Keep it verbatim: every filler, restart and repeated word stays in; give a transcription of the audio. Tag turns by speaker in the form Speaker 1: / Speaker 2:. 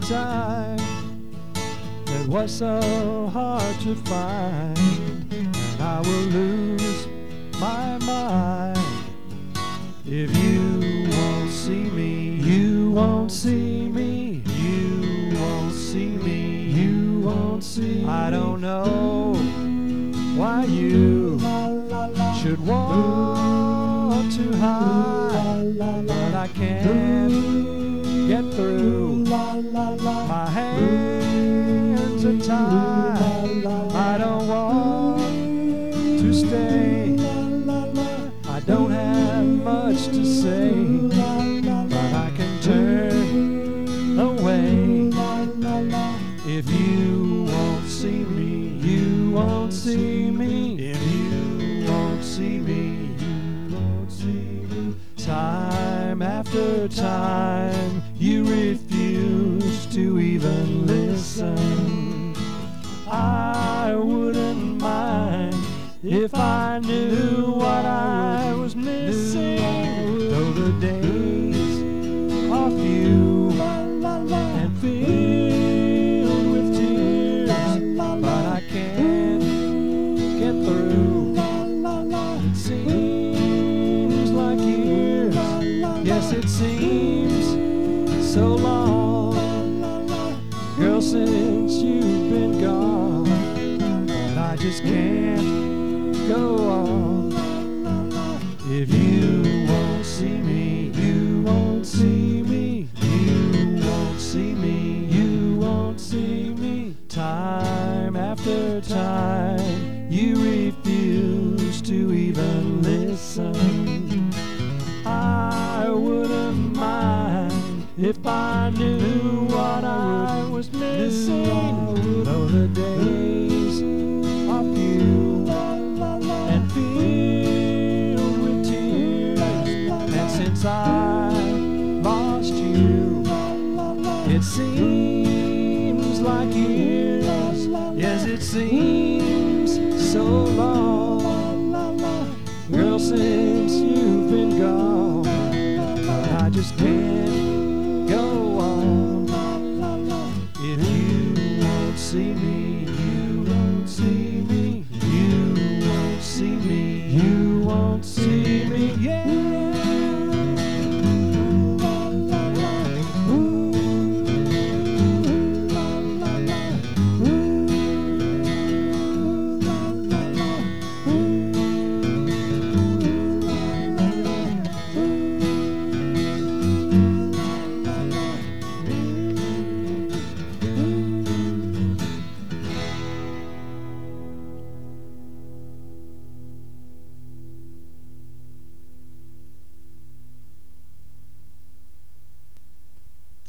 Speaker 1: time that was so hard to find, and I will lose my mind if you won't see me. You won't see me. You won't see me. You won't see me. I don't know why you should want to hide, but I can't get through. My hands are tied. I don't want to stay. I don't have much to say, but I can turn away if you won't see me. You won't see me. If you won't see me, you won't see me. Time after time, you refuse to even listen. I wouldn't mind if I knew what I was missing. Though the days are few and filled with tears, but I can't get through. It seems like years. Yes, it seems so long, girl, since you've been gone. And I just can't go on if you won't see me. You won't see me. You won't see me. You won't see me. Time after time, you refuse to even listen. I wouldn't mind if I knew what I was missing. Though the days are few and filled with tears, and since I lost you, it seems like years. Yes, it seems so long, girl, since you've been gone. I just can't go on if you won't see me. You won't see me.